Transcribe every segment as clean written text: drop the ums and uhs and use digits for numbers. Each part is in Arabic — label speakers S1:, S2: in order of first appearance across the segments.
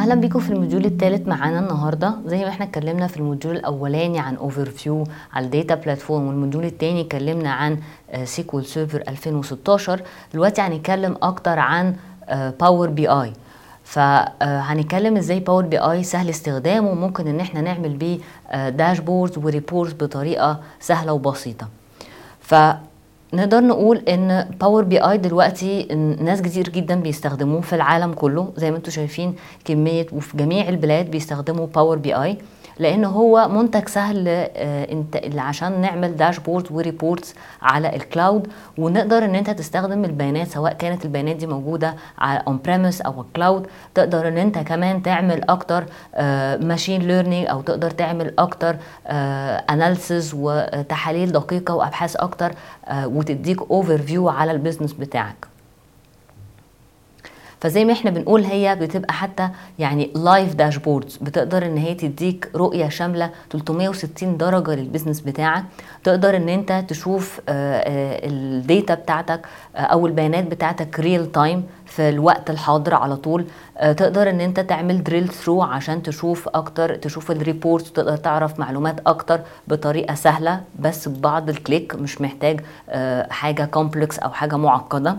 S1: اهلا بيكم في الموديول الثالث معانا النهارده. زي ما احنا اتكلمنا في الموديول الاولاني عن اوفر فيو على الداتا بلاتفورم، والموديول الثاني اتكلمنا عن سيكوال سيرفر 2016. دلوقتي هنتكلم اكتر عن باور بي اي. فهنتكلم ازاي باور بي اي سهل استخدامه وممكن ان احنا نعمل بيه داشبوردز وريبورتس بطريقه سهله وبسيطه. نقدر نقول ان باور بي اي دلوقتي ناس كتير جدا بيستخدموه في العالم كله، زي ما انتم شايفين كمية، وفي جميع البلاد بيستخدموا باور بي اي، لان هو منتج سهل عشان نعمل داشبورد وريبورتس على الكلاود، ونقدر ان انت تستخدم البيانات سواء كانت البيانات دي موجودة على اون بريمس او الكلاود. تقدر ان انت كمان تعمل اكتر ماشين ليرنينج، او تقدر تعمل اكتر اناليسز وتحاليل دقيقة وابحاث اكتر، وتديك اوفر فيو على البيزنس بتاعك. فزي ما احنا بنقول هي بتبقى حتى يعني لايف داشبوردز، بتقدر ان هي تديك رؤية شاملة 360 درجة للبيزنس بتاعك. تقدر ان انت تشوف الداتا بتاعتك او البيانات بتاعتك ريل تايم في الوقت الحاضر على طول. تقدر ان انت تعمل دريل ثرو عشان تشوف اكتر، تشوف الريبورت، وتقدر تعرف معلومات اكتر بطريقة سهلة بس ببعض الكليك، مش محتاج حاجة كومبلكس او حاجة معقدة.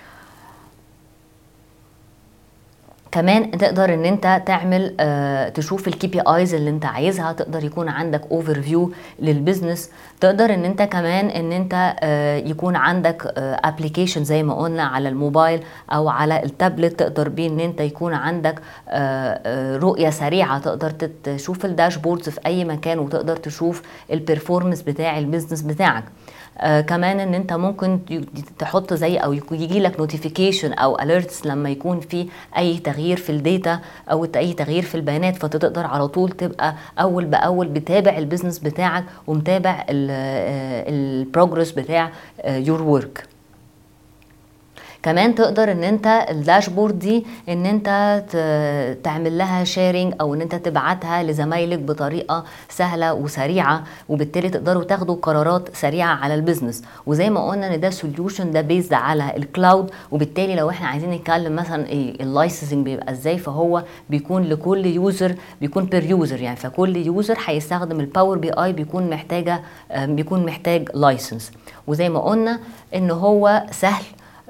S1: كمان تقدر ان انت تعمل تشوف الكي بي ايز اللي انت عايزها. تقدر يكون عندك اوفر فيو للبيزنس. تقدر ان انت كمان ان انت يكون عندك ابلكيشن زي ما قلنا على الموبايل او على التابلت، تقدر بيه ان انت يكون عندك رؤية سريعة، تقدر تشوف الداشبوردز في اي مكان، وتقدر تشوف البرفورمانس بتاع البيزنس بتاعك. كمان ان انت ممكن تحط زي او يجي لك نوتيفيكيشن او اليرتس لما يكون في اي تغيير في الداتا او اي تغيير في البيانات، فتقدر على طول تبقى اول باول بتابع البيزنس بتاعك ومتابع البروجرس بتاع يور ورك. كمان تقدر ان انت الداشبورد دي ان انت تعمل لها شيرنج، او ان انت تبعتها لزمايلك بطريقة سهلة وسريعة، وبالتالي تقدروا تاخدوا قرارات سريعة على البيزنس. وزي ما قلنا ان ده سوليوشن ده بيزد على الكلاود، وبالتالي لو احنا عايزين نتكلم مثلا ايه اللايسنسنج بيبقى ازاي، فهو بيكون لكل يوزر، بيكون بير يوزر يعني، فكل يوزر هيستخدم الباور بي اي بيكون محتاج لايسنس. وزي ما قلنا ان هو سهل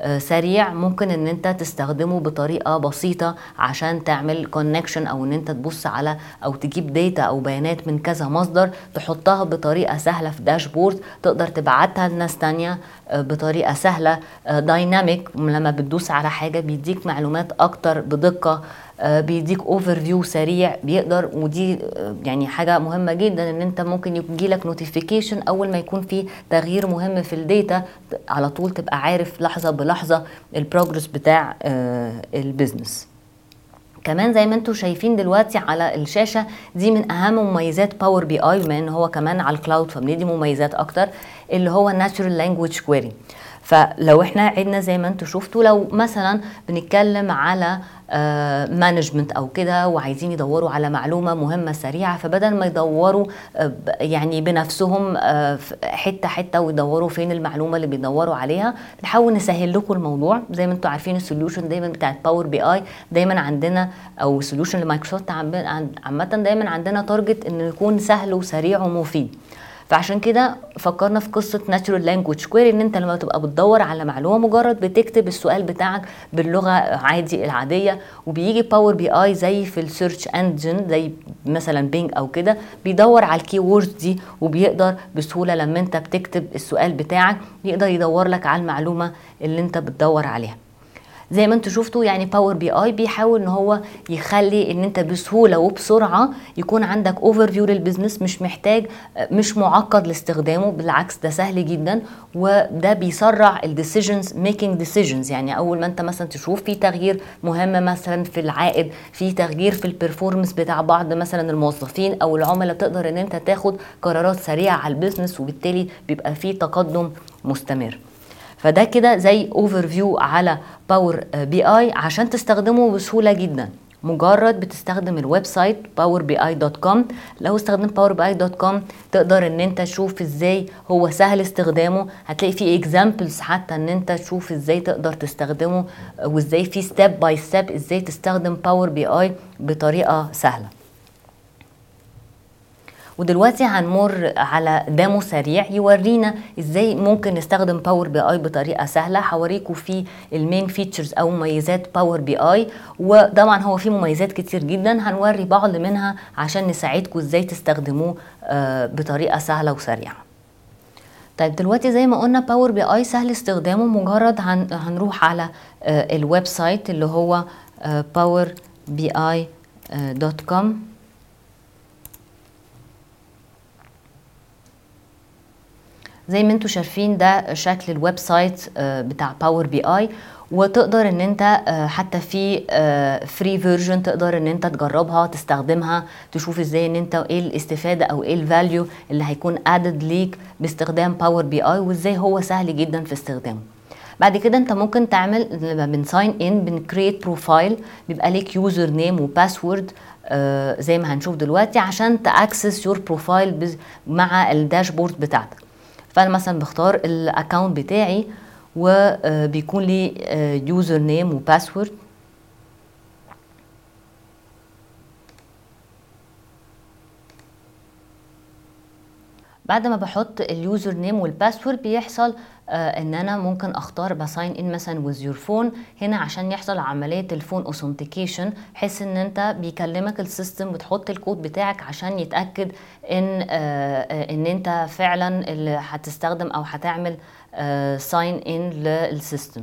S1: سريع، ممكن ان انت تستخدمه بطريقة بسيطة عشان تعمل كونكشن، او ان انت تبص على او تجيب داتا او بيانات من كذا مصدر، تحطها بطريقة سهلة في داشبورد، تقدر تبعتها لناس تانية بطريقة سهلة دايناميك. لما بتدوس على حاجة بيديك معلومات اكتر بدقة، بيديك اوفر فيو سريع بيقدر. ودي يعني حاجه مهمه جدا، ان انت ممكن يجيلك نوتيفيكيشن اول ما يكون في تغيير مهم في الداتا، على طول تبقى عارف لحظه بلحظه البروجرس بتاع البيزنس. كمان زي ما انتم شايفين دلوقتي على الشاشه، دي من اهم مميزات باور بي اي، بما ان هو كمان على الكلاود فبندي مميزات اكتر، اللي هو ناتشورال لانجويج كويري. فلو احنا عدنا زي ما انتم شفتوا، لو مثلا بنتكلم على مانجمنت او كده وعايزين يدوروا على معلومه مهمه سريعه، فبدل ما يدوروا يعني بنفسهم حته حته ويدوروا فين المعلومه اللي بيدوروا عليها، نحاول نسهل لكم الموضوع. زي ما انتم عارفين السوليوشن دايما بتاعت باور بي اي دايما عندنا، او السوليوشن لمايكروسوفت عامه دايما عندنا تارجت انه يكون سهل وسريع ومفيد. فعشان كده فكرنا في قصة Natural Language Query، ان انت لما تبقى بتدور على معلومة مجرد بتكتب السؤال بتاعك باللغة عادي العادية، وبيجي باور بي اي زي في السيرش انجن زي مثلا بينج او كده، بيدور على الكي ووردز دي، وبيقدر بسهولة لما انت بتكتب السؤال بتاعك يقدر يدور لك على المعلومة اللي انت بتدور عليها. زي ما انتوا شفتوا يعني باور بي اي بيحاول ان هو يخلي ان انت بسهوله وبسرعه يكون عندك اوفر فيو للبيزنس، مش محتاج، مش معقد لاستخدامه، بالعكس ده سهل جدا. وده بيسرع الديسيجنز، ميكينج ديسيجنز. يعني اول ما انت مثلا تشوف في تغيير مهم مثلا في العائد، في تغيير في البرفورمانس بتاع بعض مثلا الموظفين او العملاء، تقدر ان انت تاخد قرارات سريعه على البيزنس، وبالتالي بيبقى في تقدم مستمر. فده كده زي اوفر فيو على باور بي اي عشان تستخدمه بسهوله جدا. مجرد بتستخدم الويب سايت powerbi.com. لو استخدمت powerbi.com تقدر ان انت تشوف ازاي هو سهل استخدامه، هتلاقي فيه examples حتى ان انت تشوف ازاي تقدر تستخدمه، وازاي في step by step ازاي تستخدم باور بي اي بطريقة سهلة. ودلوقتي هنمر على ديمو سريع يورينا ازاي ممكن نستخدم باور بي اي بطريقه سهله. هوريكم فيه المين فيتشرز او مميزات باور بي اي، وطبعا هو فيه مميزات كتير جدا، هنوري بعض منها عشان نساعدكم ازاي تستخدموه بطريقه سهله وسريعه. طيب دلوقتي زي ما قلنا باور بي اي سهل استخدامه، مجرد هنروح على الويب سايت اللي هو powerbi.com. زي ما انتوا شايفين ده شكل الويب سايت بتاع باور بي اي، وتقدر ان انت حتى في فري فيرجن تقدر ان انت تجربها تستخدمها تشوف ازاي ان انت ايه الاستفاده او ايه الفاليو اللي هيكون ادد ليك باستخدام باور بي اي، وازاي هو سهل جدا في استخدامه. بعد كده انت ممكن تعمل لما بنساين ان بنكريت بروفايل، بيبقى ليك يوزر نيم وباسورد زي ما هنشوف دلوقتي عشان تاكسس يور بروفايل مع الداشبورد بتاعتك. فانا مثلا بختار الاكونت بتاعي وبيكون لي يوزر نيم وباسورد. بعد ما بحط اليوزر نيم والباسورد بيحصل ان انا ممكن اختار بساين ان مثلا ويز يور فون هنا عشان يحصل عمليه الفون اوثنتيكيشن، حيث ان انت بيكلمك السيستم وتحط الكود بتاعك عشان يتاكد ان انت فعلا اللي هتستخدم او هتعمل ساين ان للسيستم.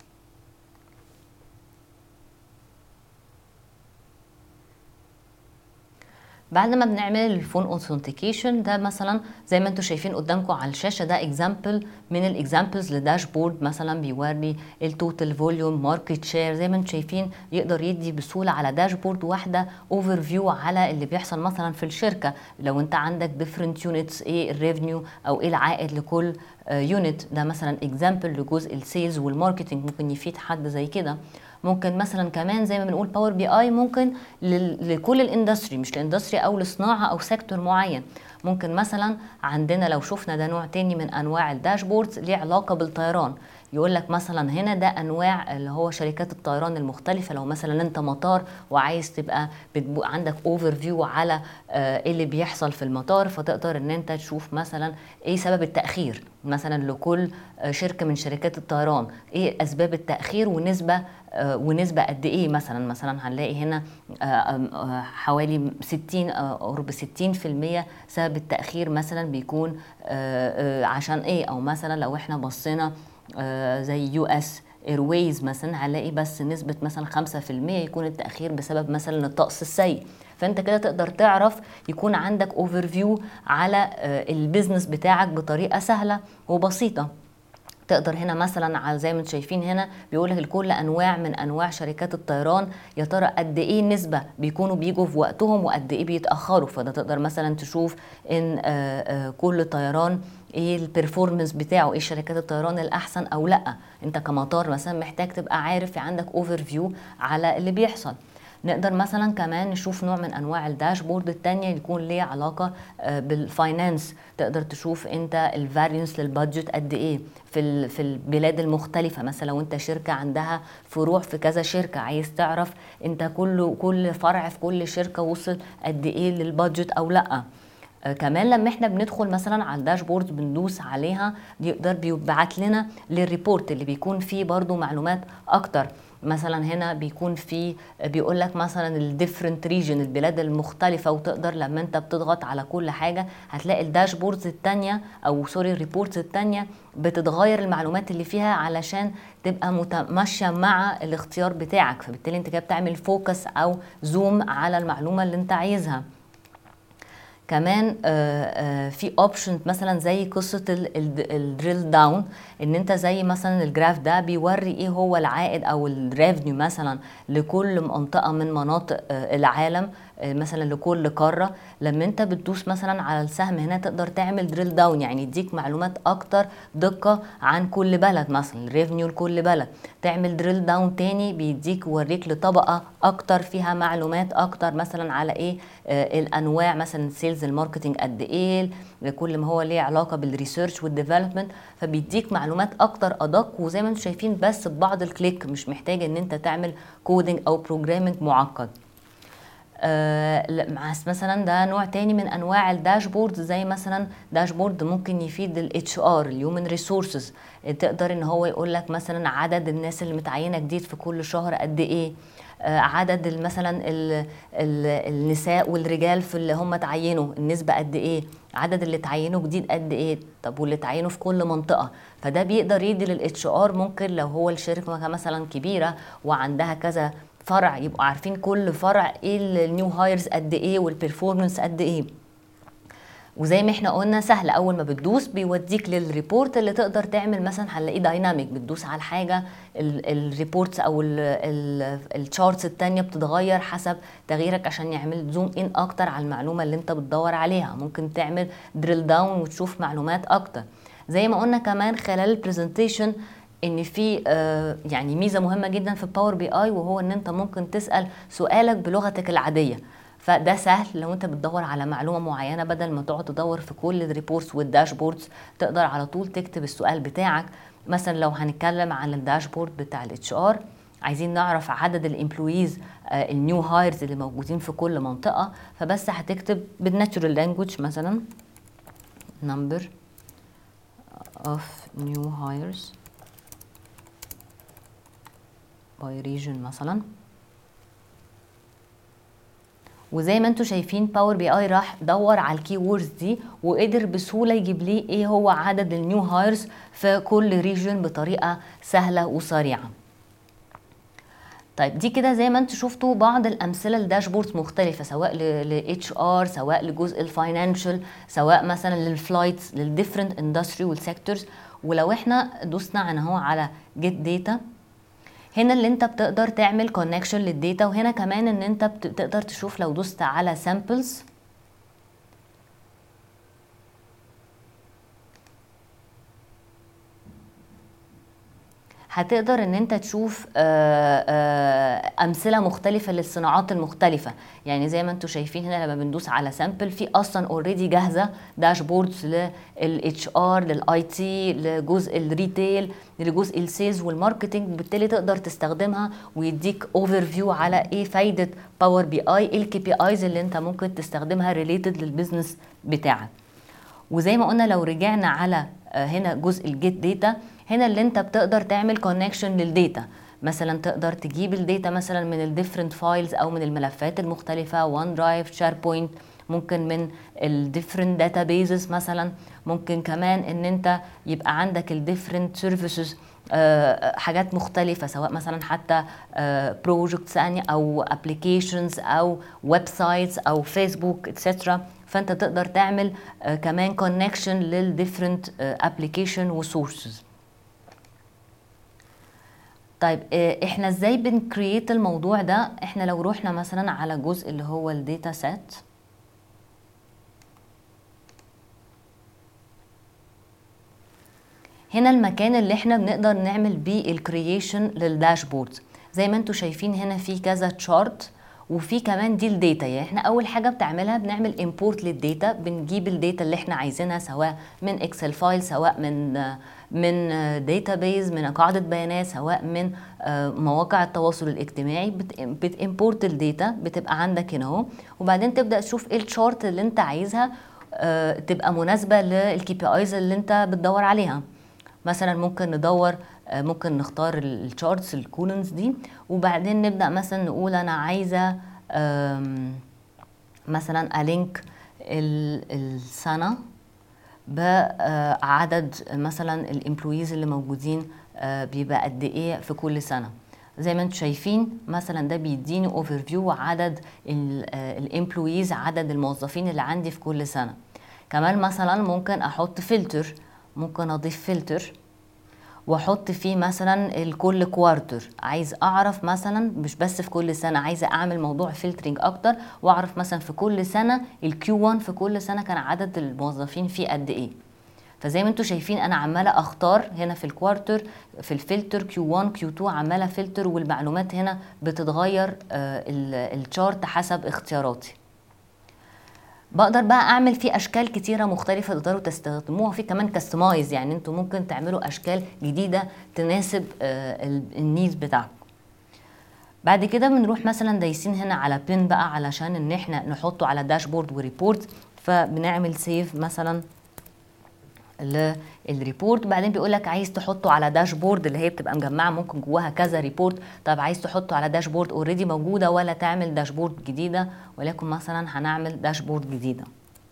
S1: بعد ما بنعمل الفون اوثنتيكيشن ده مثلا زي ما انتم شايفين قدامكم على الشاشه، ده اكزامبل من الاكزامبلز لداشبورد مثلا بيوري التوتال فوليوم ماركت شير. زي ما انتم شايفين يقدر يدي بسهوله على داشبورد واحده اوفر فيو على اللي بيحصل مثلا في الشركه. لو انت عندك ديفرنت يونتس ايه الريفنيو او ايه العائد لكل يونت، ده مثلا اكزامبل لجزء السيلز والماركتنج ممكن يفيد حد زي كده. ممكن مثلا كمان زي ما بنقول باور بي اي ممكن لكل الاندستري، مش لاندستري او لصناعه او سيكتور معين. ممكن مثلا عندنا لو شفنا ده نوع تاني من انواع الداشبوردز ليه علاقه بالطيران، يقول لك مثلا هنا ده انواع اللي هو شركات الطيران المختلفه. لو مثلا انت مطار وعايز تبقى عندك اوفر فيو على ايه اللي بيحصل في المطار، فتقدر ان انت تشوف مثلا ايه سبب التاخير مثلا لكل شركه من شركات الطيران، ايه اسباب التاخير ونسبه قد ايه. مثلا هنلاقي هنا حوالي 60 قرب 60% سبب التاخير مثلا بيكون عشان ايه. او مثلا لو احنا بصينا زي يو اس ايرويز مثلا هنلاقي بس نسبة مثلا 5% يكون التأخير بسبب مثلا الطقس السيء. فانت كده تقدر تعرف يكون عندك اوفر فيو على البيزنس بتاعك بطريقة سهلة وبسيطة. تقدر هنا مثلا على زي ما انتم شايفين هنا بيقولك لكل انواع من انواع شركات الطيران يا ترى قد ايه نسبه بيكونوا بيجوا في وقتهم وقد ايه بيتاخروا. فده تقدر مثلا تشوف ان كل طيران ايه البرفورمانس بتاعه، ايه شركات الطيران الاحسن او لا. انت كمطار مثلا محتاج تبقى عارف عندك اوفر فيو على اللي بيحصل. نقدر مثلا كمان نشوف نوع من انواع الداشبورد التانية يكون ليه علاقة بالفاينانس. تقدر تشوف انت الفارينس للبادجت قد ايه في البلاد المختلفة. مثلا لو انت شركة عندها فروع في كذا شركة، عايز تعرف انت كل فرع في كل شركة وصل قد ايه للبادجت او لا. كمان لما احنا بندخل مثلا على الداشبورد بندوس عليها يقدر بيبعت لنا للريبورت اللي بيكون فيه برضو معلومات اكتر. مثلا هنا بيكون في بيقول لك مثلا الديفرنت ريجن البلاد المختلفه، وتقدر لما انت بتضغط على كل حاجه هتلاقي الداشبوردز التانية او سوري الريبورتس التانية بتتغير المعلومات اللي فيها علشان تبقى ماشيه مع الاختيار بتاعك. فبالتالي انت كده بتعمل فوكس او زوم على المعلومه اللي انت عايزها. كمان في اوبشن مثلا زي قصه الدريل داون، ان انت زي مثلا الجراف ده بيوري ايه هو العائد او الريفنيو مثلا لكل منطقه من مناطق العالم مثلا لكل قاره. لما انت بتدوس مثلا على السهم هنا تقدر تعمل دريل داون، يعني يديك معلومات اكتر دقه عن كل بلد، مثلا الريفنيو لكل بلد. تعمل دريل داون تاني بيديك يوريك لطبقه اكتر فيها معلومات اكتر، مثلا على ايه الانواع، مثلا سيلز الماركتنج قد ايه، كل ما هو ليه علاقه بالريسيرش والديفلوبمنت، فبيديك معلومات اكتر ادق. وزي ما انتم شايفين بس ببعض الكليك، مش محتاج ان انت تعمل كودينج او بروجرامينج معقد. مثلا ده نوع تاني من انواع الداشبورد، زي مثلا داشبورد ممكن يفيد الاتش ار، الهيومن ريسورسز. تقدر ان هو يقول لك مثلا عدد الناس اللي متعينه جديد في كل شهر قد ايه، عدد مثلا النساء والرجال في اللي هم تعينوا النسبه قد ايه، عدد اللي تعينوا جديد قد ايه، طب واللي تعينوا في كل منطقه. فده بيقدر يدي للاتش ار، ممكن لو هو الشركه مثلا كبيره وعندها كذا فرع، يبقوا عارفين كل فرع ايه النيو هايرز قد ايه والبرفورمانس قد ايه. وزي ما احنا قلنا سهل، اول ما بتدوس بيوديك للريبورت اللي تقدر تعمل، مثلا هنلاقيه دايناميك، بتدوس على الحاجه الريبورتس او الشارتس التانية بتتغير حسب تغييرك عشان يعمل زوم ان اكتر على المعلومه اللي انت بتدور عليها. ممكن تعمل دريل داون وتشوف معلومات اكتر. زي ما قلنا كمان خلال البرزنتيشن ان في يعني ميزه مهمه جدا في الباور بي اي، وهو ان انت ممكن تسال سؤالك بلغتك العاديه. فده سهل لو انت بتدور على معلومه معينه، بدل ما تقعد تدور في كل الريبورتس والداشبوردز، تقدر على طول تكتب السؤال بتاعك. مثلا لو هنتكلم عن الداشبورد بتاع الاتش ار، عايزين نعرف عدد الامبلويز النيو هايرز اللي موجودين في كل منطقه، فبس هتكتب بالناتشورال لانجويج مثلا number of new hires by region مثلا. وزي ما انتم شايفين باور بي اي راح دور على الكي ووردز دي وقدر بسهوله يجيب لي ايه هو عدد النيو هايرز في كل ريجن بطريقه سهله وسريعه. طيب دي كده زي ما انتم شفتوا بعض الامثله لداشبوردز مختلفه، سواء لاتش ار، سواء لجزء الفاينانشال، سواء مثلا للفلايتس، للديفرنت اندستري والسيكتورز. ولو احنا دوسنا هنا هو على جيت داتا، هنا اللي انت بتقدر تعمل كونكشن للداتا. وهنا كمان ان انت بتقدر تشوف لو دوست على سامبلز، هتقدر ان انت تشوف امثله مختلفه للصناعات المختلفه. يعني زي ما انتم شايفين هنا لما بندوس على سامبل، في اصلا اوريدي جاهزه داشبوردز للاتش ار، للاي تي، لجزء الريتيل، لجزء السيلز والماركتنج. بالتالي تقدر تستخدمها ويديك اوفر فيو على ايه فايده باور بي اي، ايه الكي بي ايز اللي انت ممكن تستخدمها ريليتد للبيزنس بتاعك. وزي ما قلنا لو رجعنا على هنا جزء الجيت داتا، هنا اللي انت بتقدر تعمل كونكشن للداتا. مثلا تقدر تجيب الداتا مثلا من الديفرنت فايلز او من الملفات المختلفه، وان درايف، شيربوينت، ممكن من الديفرنت داتابيزز مثلا. ممكن كمان ان انت يبقى عندك الديفرنت سيرفيسز، حاجات مختلفة، سواء مثلا حتى بروجكتس يعني او ابلكيشنز او ويب سايتس او فيسبوك اتسترا. فانت تقدر تعمل كمان كونكشن للديفرنت ابلكيشن وسورسز. طيب احنا ازاي بنكرييت الموضوع ده؟ احنا لو روحنا مثلا على جزء اللي هو الداتا سيت، هنا المكان اللي احنا بنقدر نعمل بيه الكرييشن للداشبورد. زي ما انتم شايفين هنا في كذا تشارت، وفي كمان دي الداتا. يعني احنا اول حاجه بتعملها بنعمل امبورت للداتا، بنجيب الداتا اللي احنا عايزينها، سواء من اكسل فايل، سواء من داتابيز، من قاعده بيانات، سواء من مواقع التواصل الاجتماعي. بتامبورت الداتا، بتبقى عندك هنا اهو. وبعدين تبدا تشوف ايه الشارت اللي انت عايزها تبقى مناسبه للكي بي ايز اللي انت بتدور عليها. مثلا ممكن ندور، ممكن نختار الشارتس الكولونز دي، وبعدين نبدأ مثلا نقول أنا عايزة مثلا ألينك السنة بعدد مثلا الامبلويز اللي موجودين بيبقى قد ايه في كل سنة. زي ما انتم شايفين مثلا ده بيديني اوفر فيو عدد الامبلويز، عدد الموظفين اللي عندي في كل سنة. كمان مثلا ممكن احط فلتر، ممكن اضيف فلتر، واحط فيه مثلا الكل كوارتر، عايز اعرف مثلا مش بس في كل سنه، عايزه اعمل موضوع فلترنج اكتر واعرف مثلا في كل سنه الكيو 1 في كل سنه كان عدد الموظفين فيه قد ايه. فزي ما انتم شايفين انا عماله اختار هنا في الكوارتر في الفلتر كيو 1 كيو 2 عماله فلتر، والمعلومات هنا بتتغير الشارت حسب اختياراتي. بقدر بقى اعمل فيه اشكال كتيره مختلفه تقدروا تستخدموها، في كمان كاستمايز، يعني انتوا ممكن تعملوا اشكال جديده تناسب النيز بتاعكم. بعد كده بنروح مثلا دايسين هنا على بين بقى علشان ان احنا نحطه على داشبورد وريبورت، فبنعمل سيف مثلا للريبورت. بعدين بيقول لك عايز تحطه على داشبورد اللي هي بتبقى مجمعه ممكن جواها كذا ريبورت، طب عايز تحطه على داشبورد اوريدي موجوده ولا تعمل داشبورد جديده، ولكن مثلا هنعمل داشبورد جديده.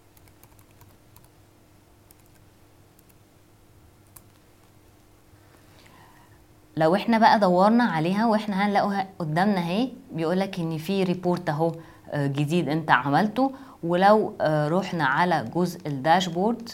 S1: لو احنا بقى دورنا عليها واحنا هنلاقوها قدامنا اهي، بيقول لك ان في ريبورت اهو جديد انت عملته. ولو رحنا على جزء الداشبورد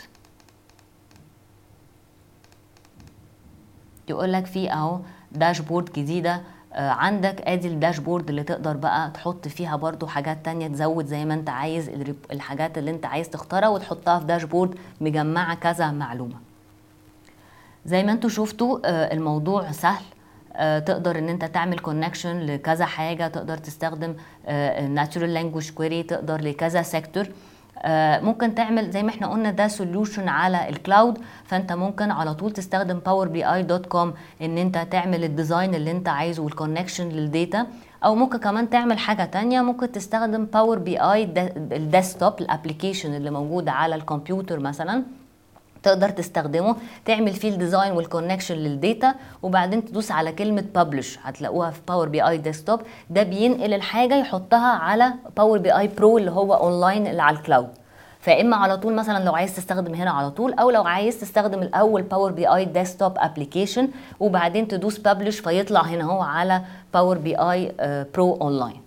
S1: يقول لك في اهو داشبورد جديده عندك، ادي الداشبورد اللي تقدر بقى تحط فيها برضو حاجات تانية، تزود زي ما انت عايز الحاجات اللي انت عايز تختارها وتحطها في داشبورد مجمعه كذا معلومه. زي ما انتوا شفتوا الموضوع سهل، تقدر ان انت تعمل كونكشن لكذا حاجه، تقدر تستخدم ناتشورال لانجويج كويري، تقدر لكذا سيكتور. ممكن تعمل زي ما احنا قلنا ده سوليوشن على الكلاود، فانت ممكن على طول تستخدم powerbi.com ان انت تعمل الديزاين اللي انت عايزه والكونكشن للديتا. او ممكن كمان تعمل حاجه تانية، ممكن تستخدم باور بي اي الديسكتوب الابلكيشن اللي موجود على الكمبيوتر مثلا، تقدر تستخدمه تعمل فيه الديزاين والكونكشن للديتا، وبعدين تدوس على كلمه ببلش هتلاقوها في باور بي اي ديسكتوب، ده بينقل الحاجه يحطها على باور بي اي برو اللي هو اونلاين اللي على الكلاود. فاما على طول مثلا لو عايز تستخدم هنا على طول، او لو عايز تستخدم الاول باور بي اي ديسكتوب ابلكيشن وبعدين تدوس ببلش فيطلع هنا هو على باور بي اي برو اونلاين.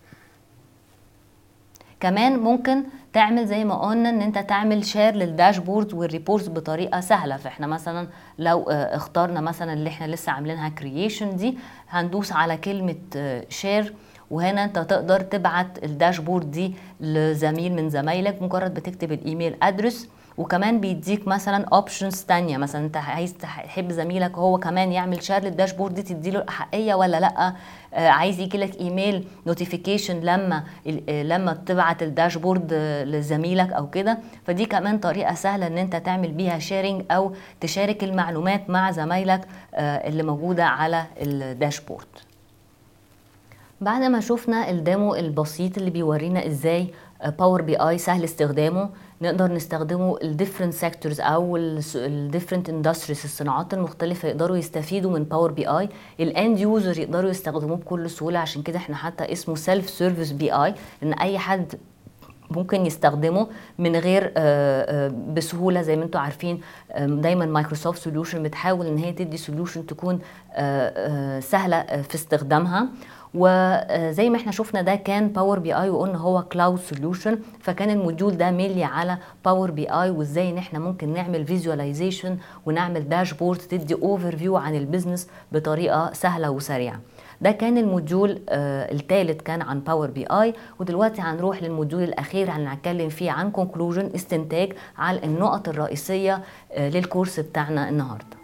S1: كمان ممكن تعمل زي ما قلنا ان انت تعمل شير للداشبورد والريبورتس بطريقه سهله. فاحنا مثلا لو اخترنا مثلا اللي احنا لسه عاملينها كرييشن دي، هندوس على كلمه شير، وهنا انت تقدر تبعت الداشبورد دي لزميل من زمايلك مجرد بتكتب الايميل ادرس. وكمان بيديك مثلا اوبشنز تانية، مثلا انت عايز تحب زميلك هو كمان يعمل شير للداشبورد دي تديله الاحقيه ولا لا، عايز يجي لك ايميل نوتيفيكيشن لما تبعت الداشبورد لزميلك او كده. فدي كمان طريقه سهله ان انت تعمل بيها شيرنج او تشارك المعلومات مع زمايلك اللي موجوده على الداشبورد. بعد ما شفنا الديمو البسيط اللي بيورينا ازاي باور بي اي سهل استخدامه، نقدر نستخدمه الديفرنت سيكتورز او الديفرنت اندستريز، الصناعات المختلفه يقدروا يستفيدوا من باور بي اي، الاند يوزر يقدروا يستخدموه بكل سهوله. عشان كده احنا حتى اسمه سيلف سيرفيس بي اي، ان اي حد ممكن يستخدمه من غير بسهوله. زي ما انتم عارفين دايما مايكروسوفت سوليوشن بتحاول ان هي تدي سوليوشن تكون سهله في استخدامها. وزي ما احنا شفنا ده كان باور بي اي وقلنا هو كلاود سوليوشن، فكان الموديول ده مينلي على باور بي اي وازاي ان احنا ممكن نعمل فيزواليزيشن ونعمل داشبورد تدي اوفر فيو عن البيزنس بطريقه سهله وسريعه. ده كان الموديول الثالث كان عن باور بي اي. ودلوقتي هنروح للموديول الاخير هنتكلم فيه عن كونكلوجن، استنتاج على النقط الرئيسيه للكورس بتاعنا النهارده.